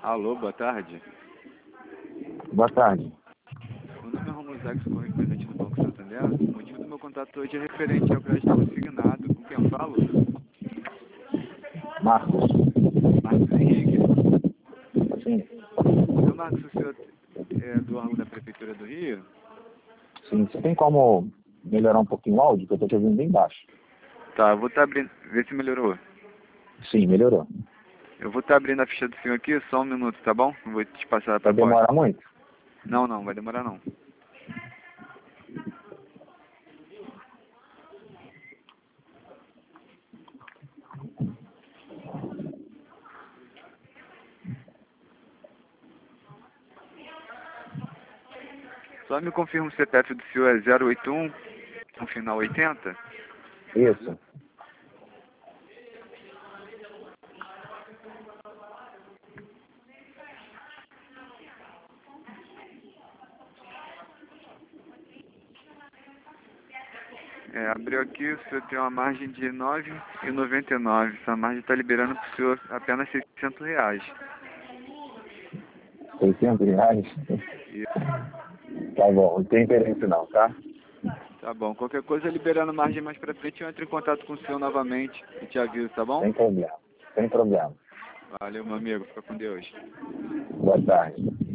Alô, boa tarde. Boa tarde. Meu nome é Romulo Zax, sou representante do Banco Santander. O motivo do meu contato hoje é referente ao crédito consignado. Com quem eu falo? Marcos. Marcos Henrique. Sim. Seu Marcos, o senhor é do órgão da Prefeitura do Rio? Sim. Você tem como melhorar um pouquinho o áudio? Que eu tô te ouvindo bem baixo. Tá, eu vou estar abrindo. Vê se melhorou. Sim, melhorou. Eu vou estar abrindo a ficha do senhor aqui, só um minuto, tá bom? Eu vou te passar a Vai proposta. demorar muito? Não, não, vai demorar não. Só me confirma o CPF do senhor é 081, no final 80? Isso. Abriu aqui, o senhor tem uma margem de R$ 9,99. Essa margem está liberando para o senhor apenas R$ 600. R$ 600? E, Tá bom, não tem interesse não, tá? tá bom, qualquer coisa liberando margem mais para frente, eu entro em contato com o senhor novamente e te aviso, tá bom? Sem problema. Sem problema. Valeu, meu amigo, fica com Deus. Boa tarde.